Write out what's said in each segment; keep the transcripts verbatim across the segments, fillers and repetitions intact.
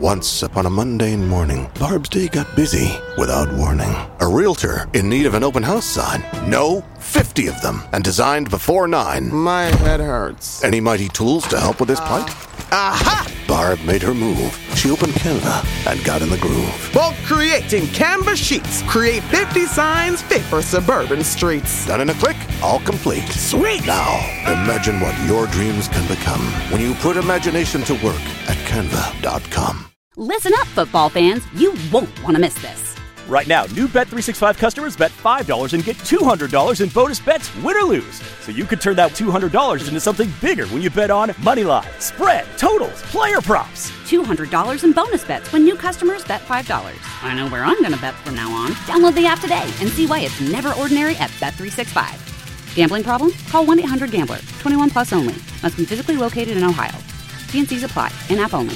Once upon a mundane morning, Barb's day got busy without warning. A realtor in need of an open house sign? No, fifty of them, and designed before nine. My head hurts. Any mighty tools to help with this plight? Aha! Barb made her move. She opened Canva and got in the groove. Bulk creating Canva sheets. Create fifty signs fit for suburban streets. Done in a click, all complete. Sweet! Now, imagine what your dreams can become when you put imagination to work at canva dot com. Listen up, football fans. You won't want to miss this. Right now, new Bet three sixty-five customers bet five dollars and get two hundred dollars in bonus bets, win or lose. So you could turn that two hundred dollars into something bigger when you bet on money line, spread, totals, player props. two hundred dollars in bonus bets when new customers bet five dollars. I know where I'm going to bet from now on. Download the app today and see why it's never ordinary at Bet three sixty-five. Gambling problem? Call one eight hundred gambler. twenty-one plus only. Must be physically located in Ohio. T and C's apply. In-app only.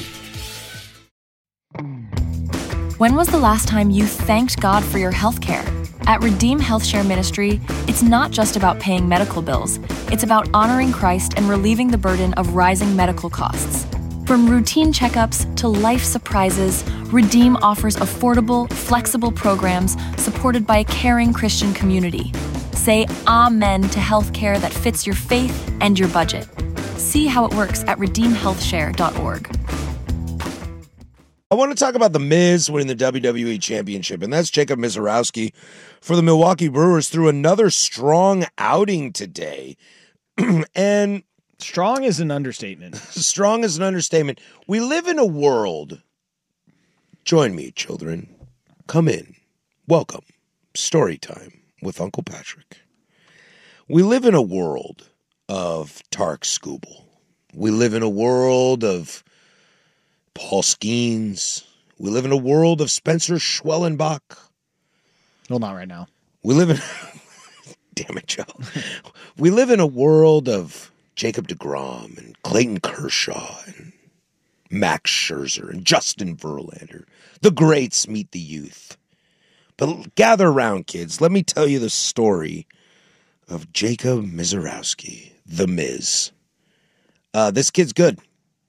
When was the last time you thanked God for your health care? At Redeem Health Share Ministry, it's not just about paying medical bills. It's about honoring Christ and relieving the burden of rising medical costs. From routine checkups to life surprises, Redeem offers affordable, flexible programs supported by a caring Christian community. Say amen to health care that fits your faith and your budget. See how it works at redeem health share dot org. I want to talk about The Miz winning the W W E Championship, and that's Jacob Mizorowski for the Milwaukee Brewers through another strong outing today. And strong is an understatement. Strong is an understatement. We live in a world. Join me, children. Come in. Welcome. Story time with Uncle Patrick. We live in a world of Tarek Skubal. We live in a world of Paul Skeens. We live in a world of Spencer Schwellenbach. Well, not right now. We live in... Damn it, Joe. We live in a world of Jacob deGrom and Clayton Kershaw and Max Scherzer and Justin Verlander. The greats meet the youth. But gather around, kids. Let me tell you the story of Jacob Mizorowski, The Miz. Uh, this kid's good.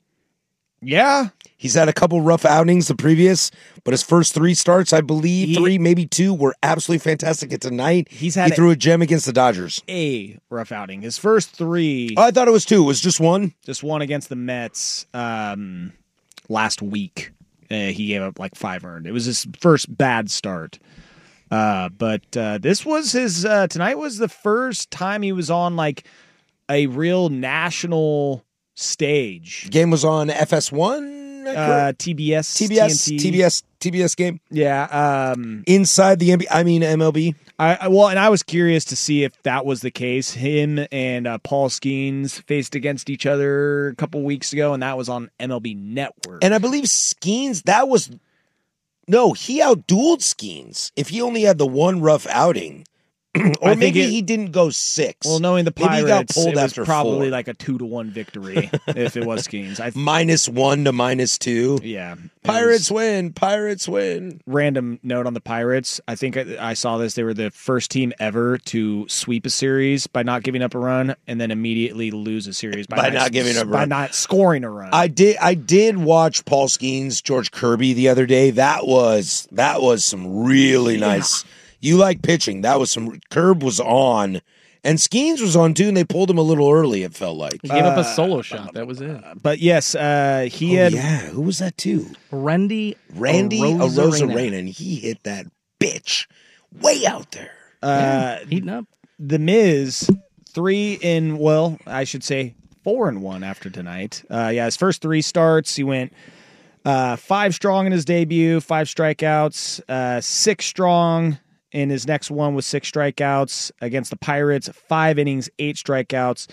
Yeah. He's had a couple rough outings the previous, but his first three starts, I believe, he, three, maybe two, were absolutely fantastic. And tonight, he's had he threw a gem against the Dodgers. A rough outing. His first three. Oh, I thought it was two. It was just one? Just one against the Mets um, last week. Uh, he gave up like five earned. It was his first bad start. Uh, but uh, this was his, uh, tonight was the first time he was on like a real national stage. Game was on F S one? Uh, T B S, T B S, T N T. T B S, T B S game. Yeah. Um, Inside the N B A, I mean M L B. I, I well, and I was curious to see if that was the case. Him and uh, Paul Skeens faced against each other a couple weeks ago, and that was on M L B Network. And I believe Skeens, that was no, he outdueled Skeens. If he only had the one rough outing. Or I maybe it, he didn't go six. Well, knowing the Pirates, maybe he got pulled it was after probably four. like a two to one victory if it was Skeens. I th- minus one to minus two. Yeah, Pirates win. Pirates win. Random note on the Pirates. I think I, I saw this. They were the first team ever to sweep a series by not giving up a run, and then immediately lose a series by, by not, not giving up a by run. not scoring a run. I did. I did watch Paul Skeens, George Kirby the other day. That was that was some really yeah. nice. You like pitching. That was some... Curb was on, and Skeens was on, too, and they pulled him a little early, it felt like. He gave uh, up a solo shot. That was it. But, yes, uh, he oh, had... yeah, who was that, too? Randy Randy Arozarena. Arozarena, and he hit that bitch way out there. Uh, Heating up. The Miz, three in... Well, I should say four and one after tonight. Uh, yeah, his first three starts, he went... Uh, five strong in his debut, five strikeouts, uh, six strong in his next one with six strikeouts against the Pirates, five innings, eight strikeouts.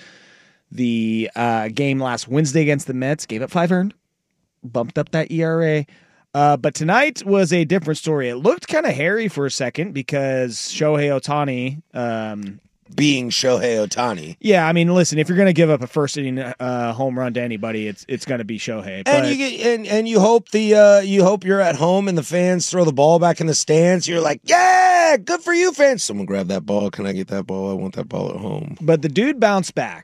The uh, game last Wednesday against the Mets gave up five earned, bumped up that E R A. Uh, but tonight was a different story. It looked kind of hairy for a second because Shohei Ohtani, um, being Shohei Ohtani. Yeah, I mean, listen, if you're going to give up a first inning uh, home run to anybody, it's it's going to be Shohei. But... And you get, and, and you hope the uh, you hope you're at home and the fans throw the ball back in the stands. You're like, yeah, good for you, fans. Someone grab that ball. Can I get that ball? I want that ball at home. But the dude bounced back.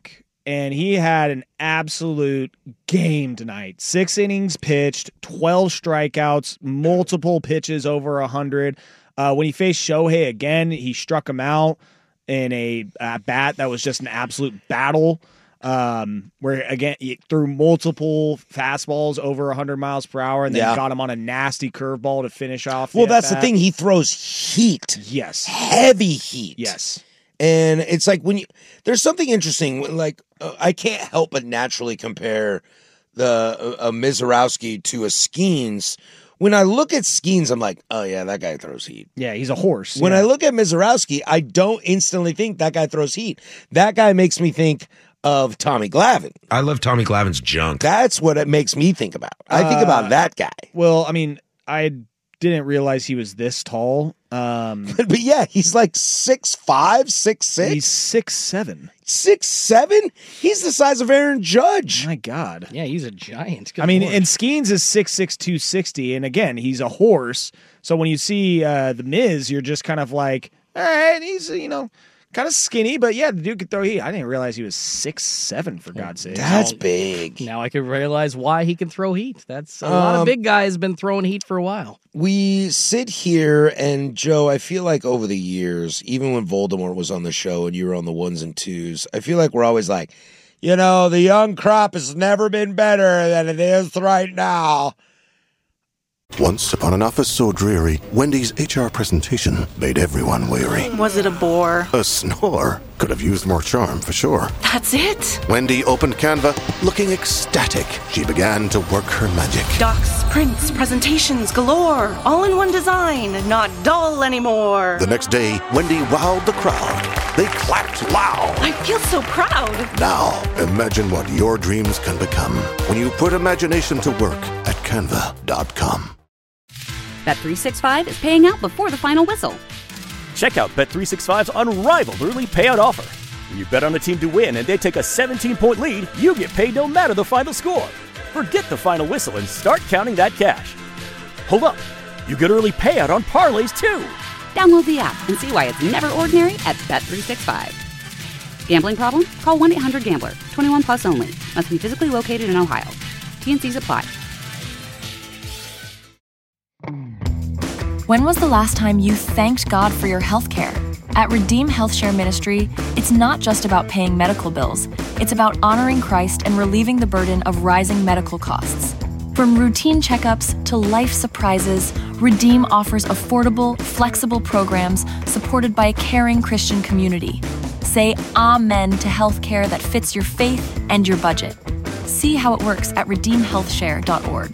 and he had an absolute game tonight. Six innings pitched, twelve strikeouts, multiple pitches over one hundred. Uh, when he faced Shohei again, he struck him out in a uh, bat that was just an absolute battle. Um, where again he threw multiple fastballs over one hundred miles per hour, and then Yeah. got him on a nasty curveball to finish off. Well, the that's the at-bat. thing. He throws heat. Yes, Heavy heat. yes. And it's like when you, there's something interesting. when, Like uh, I can't help but naturally compare the uh, a Mizorowski to a Skeens. When I look at Skeens, I'm like, oh yeah, that guy throws heat. Yeah, he's a horse. When yeah. I look at Mizorowski, I don't instantly think that guy throws heat. That guy makes me think of Tommy Glavine. I love Tommy Glavine's junk. That's what it makes me think about. I think Uh, about that guy. Well, I mean, I didn't realize he was this tall. Um, But yeah, he's like six five, six six, he's six seven. six seven. He's the size of Aaron Judge. My God. Yeah, he's a giant. Good I mean, Lord. and Skeens is six six, two sixty, and again, he's a horse. So when you see uh, the Miz, you're just kind of like, all right, he's, you know, kind of skinny, but yeah, the dude could throw heat. I didn't realize he was six seven, for God's sake. That's big. now I can realize why he can throw heat. That's a lot Um, of big guys been throwing heat for a while. We sit here, and Joe, I feel like over the years, even when Voldemort was on the show and you were on the ones and twos, I feel like we're always like, you know, the young crop has never been better than it is right now. Once upon an office so dreary, Wendy's H R presentation made everyone weary. Was it a bore? A snore could have used more charm for sure. That's it? Wendy opened Canva, looking ecstatic. She began to work her magic. Docs, prints, presentations galore. All in one design. Not dull anymore. The next day, Wendy wowed the crowd. They clapped loud. I feel so proud. Now, imagine what your dreams can become when you put imagination to work at canva dot com. Bet three sixty-five is paying out before the final whistle. Check out Bet three sixty-five's unrivaled early payout offer. When you bet on a team to win and they take a seventeen-point lead, you get paid no matter the final score. Forget the final whistle and start counting that cash. Hold up. You get early payout on parlays too. Download the app and see why it's never ordinary at Bet three sixty-five. Gambling problem? Call one eight hundred gambler. twenty-one plus only. Must be physically located in Ohio. T N Cs apply. When was the last time you thanked God for your health care? At Redeem Health Share Ministry, it's not just about paying medical bills. It's about honoring Christ and relieving the burden of rising medical costs. From routine checkups to life surprises, Redeem offers affordable, flexible programs supported by a caring Christian community. Say amen to health care that fits your faith and your budget. See how it works at redeem health share dot org.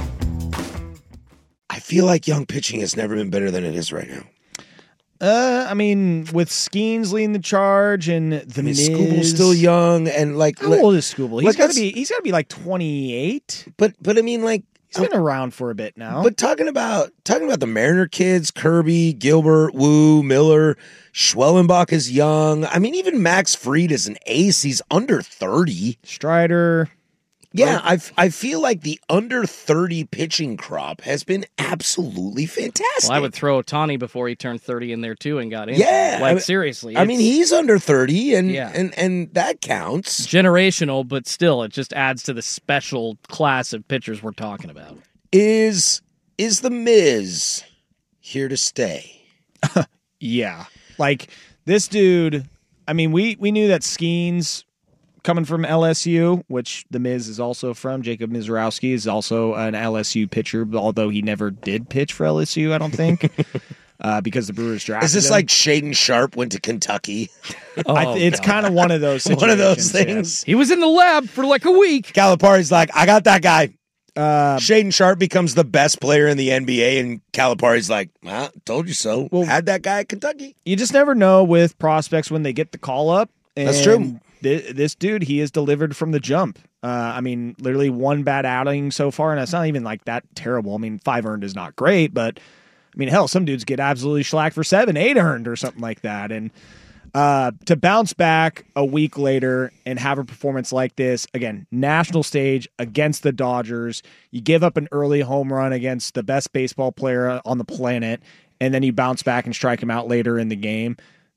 I feel like young pitching has never been better than it is right now. Uh, I mean, with Skeens leading the charge and the I mean, Miz, Scooble's still young, and like, How old is Scooble? He's like, got to let's- be. He's got to be like twenty-eight. But but I mean, like, He's been around for a bit now. But talking about talking about the Mariner kids, Kirby, Gilbert, Wu, Miller, Schwellenbach is young. I mean, even Max Fried is an ace. He's under thirty. Strider. Yeah, I I feel like the under thirty pitching crop has been absolutely fantastic. Well, I would throw Otani before he turned thirty in there too and got in. Yeah, like I mean- seriously. I mean, it's he's under thirty, and Yeah. and and that counts. generational, but still, it just adds to the special class of pitchers we're talking about. Is is the Miz here to stay? Yeah, like this dude. I mean, we we knew that Skeens coming from L S U, which the Miz is also from. Jacob Mizorowski is also an L S U pitcher, although he never did pitch for L S U, I don't think, uh, because the Brewers drafted Is this him. like Shaden Sharp went to Kentucky? I th- it's kind of one of those situations. One of those yeah. things. He was in the lab for like a week. Calipari's like, I got that guy. Uh, Shaden Sharp becomes the best player in the N B A, and Calipari's like, well, told you so. Well- Had that guy at Kentucky. You just never know with prospects when they get the call up. And That's true. thi- This dude, he has delivered from the jump. Uh, I mean, literally one bad outing so far, and it's not even like that terrible. I mean, five earned is not great, but I mean, hell, some dudes get absolutely shellacked for seven, eight earned or something like that. And uh, to bounce back a week later and have a performance like this, again, national stage against the Dodgers, you give up an early home run against the best baseball player on the planet, and then you bounce back and strike him out later in the game.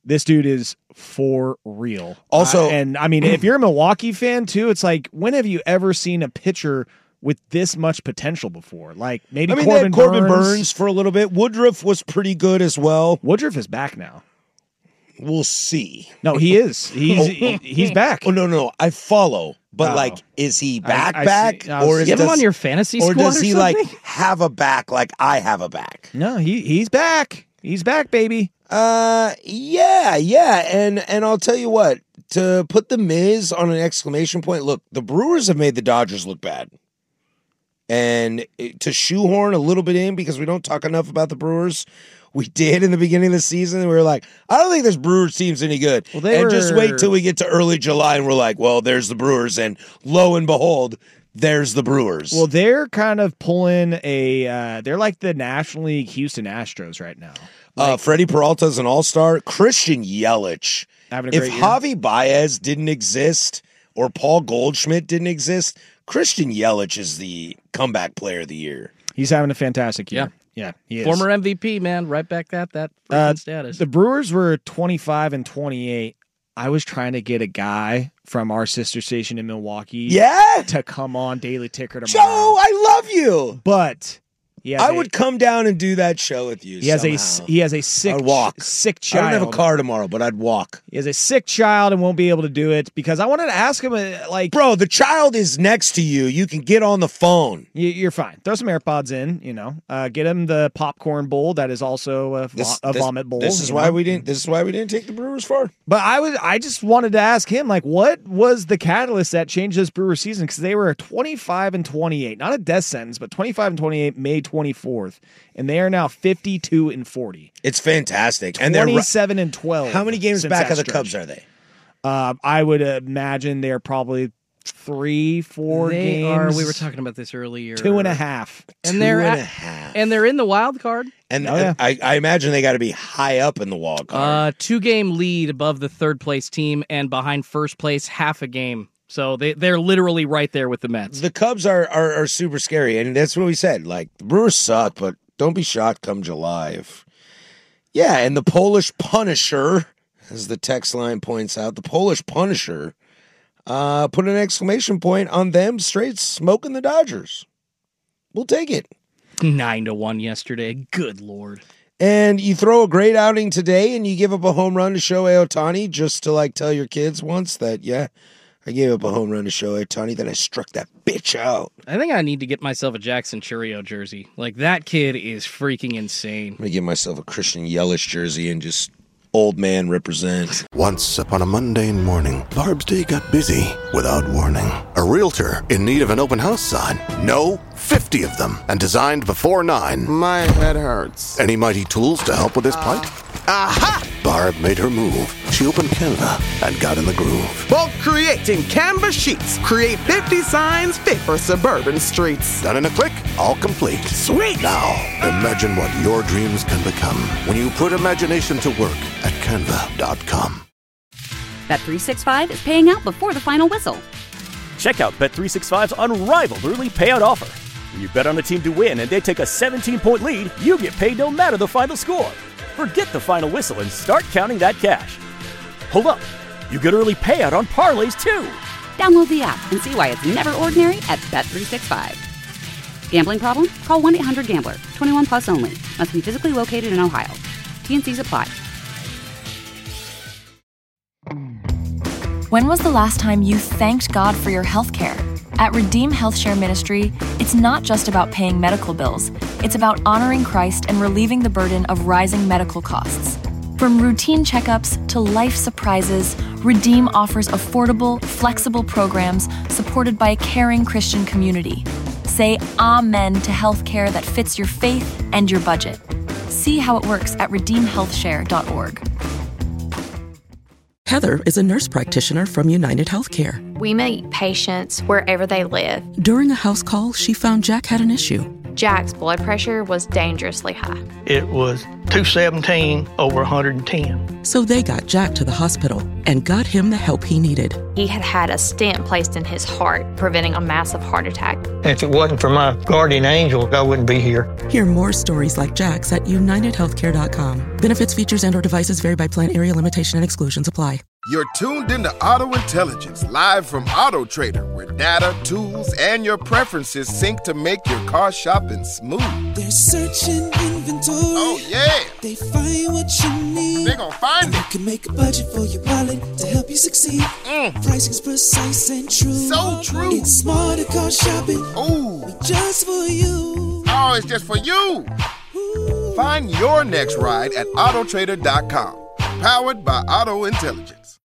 this dude is for real. Also, uh, and I mean, if you're a Milwaukee fan too, it's like, when have you ever seen a pitcher with this much potential before? Like maybe I mean, Corbin, they had Corbin Burns. Burns for a little bit. Woodruff was pretty good as well. Woodruff is back now. We'll see. No, he is. He's he, he's back. Oh no, no, I follow. But Oh. like, is he back I back, see. I was- or is You have him does- on your fantasy or squad does or he something? like have a back like I have a back? No, he he's back. He's back, baby. Uh, yeah, yeah, and and I'll tell you what. To put the Miz on an exclamation point, look, the Brewers have made the Dodgers look bad. And to shoehorn a little bit in, because we don't talk enough about the Brewers, we did in the beginning of the season. We were like, I don't think this Brewers team's any good. Well, they and were- just wait till we get to early July and we're like, well, there's the Brewers. And lo and behold, there's the Brewers. Well, they're kind of pulling a. Uh, they're like the National League Houston Astros right now. uh, Freddie Peralta's an all-star. Christian Yelich. Having a If great year. Javi Baez didn't exist or Paul Goldschmidt didn't exist, Christian Yelich is the comeback player of the year. He's having a fantastic year. Yeah. Yeah, he is. Former M V P, man, right back at that freaking Uh, status. The Brewers were twenty-five and twenty-eight. I was trying to get a guy from our sister station in Milwaukee Yeah? to come on Daily Ticker tomorrow. Joe, I love you. But he has I a, would come down and do that show with you. he has a somehow. he has a sick I'd walk. sick I child. don't have a car tomorrow, but I'd walk. He has a sick child and won't be able to do it because I wanted to ask him uh, like Bro, the child is next to you. You can get on the phone. you- you're fine. Throw some AirPods in, you know. Uh, get him the popcorn bowl that is also a, vo- This, a this- vomit bowl. This is you why know? we didn't. This is why we didn't take the Brewers far. But I was I just wanted to ask him like what was the catalyst that changed this Brewer season because they were twenty-five and twenty-eight, not a death sentence, but twenty-five and twenty-eight May twenty-fourth, and they are now fifty-two and forty. It's fantastic, and they're ru- twenty-seven and twelve. how many games since back that of the stretch. Cubs are they? Uh, I would imagine they're probably three, four they games. are. We were talking about this earlier. two and a half. and Two they're and at- a half. and they're in the wild card. And Oh, yeah. I, I imagine they got to be high up in the wild card. Uh, two game lead above the third place team and behind first place half a game. So they they're literally right there with the Mets. the Cubs are, are are super scary, and that's what we said. Like the Brewers suck, but don't be shocked come July. If yeah, and the Polish Punisher, as the text line points out, the Polish Punisher uh, put an exclamation point on them straight smoking the Dodgers. We'll take it. Nine to one yesterday. Good lord. And you throw a great outing today, and you give up a home run to Shohei Ohtani just to like tell your kids once that yeah, I gave up a home run to Shohei Ohtani, then I struck that bitch out. I think I need to get myself a Jackson Churio jersey. Like that kid is freaking insane. I'm gonna give myself a Christian Yelich jersey and just old man represent. Once upon a mundane morning, Barb's day got busy without warning. A realtor in need of an open house sign. No, fifty of them, and designed before nine. My head hurts. Any mighty tools to help with this plight? Aha! Barb made her move. She opened Canva and got in the groove. Bulk creating Canvas sheets. Create fifty signs fit for suburban streets. Done in a click, all complete. Sweet! Now, imagine what your dreams can become when you put imagination to work at canva dot com. Bet three sixty-five is paying out before the final whistle. Check out Bet three sixty-five's unrivaled early payout offer. When you bet on a team to win and they take a seventeen-point lead, you get paid no matter the final score. Forget the final whistle and start counting that cash. Hold up. You get early payout on parlays, too. Download the app and see why it's never ordinary at Bet three sixty-five. Gambling problem? Call one eight hundred gambler. twenty-one plus only. Must be physically located in Ohio. T N Cs apply. When was the last time you thanked God for your health care? At Redeem Health Share Ministry, it's not just about paying medical bills. It's about honoring Christ and relieving the burden of rising medical costs. From routine checkups to life surprises, Redeem offers affordable, flexible programs supported by a caring Christian community. Say amen to health care that fits your faith and your budget. See how it works at redeem health share dot org. Heather is a nurse practitioner from United Healthcare. We meet patients wherever they live. During a house call, she found Jack had an issue. Jack's blood pressure was dangerously high. It was two seventeen over one hundred ten. So they got Jack to the hospital and got him the help he needed. He had had a stent placed in his heart, preventing a massive heart attack. If it wasn't for my guardian angel, I wouldn't be here. Hear more stories like Jack's at united healthcare dot com. Benefits, features, and or devices vary by plan, area limitation, and exclusions apply. You're tuned into Auto Intelligence, live from Auto Trader, where data, tools, and your preferences sync to make your car shopping smooth. They're searching inventory. Oh, yeah. They find what you need. They're gonna find it. You can make a budget for your wallet to help you succeed. Mm. Pricing's precise and true. So true. It's smarter car shopping. Ooh. Just for you. Oh, it's just for you. Ooh. Find your next ride at auto trader dot com. Powered by Auto Intelligence.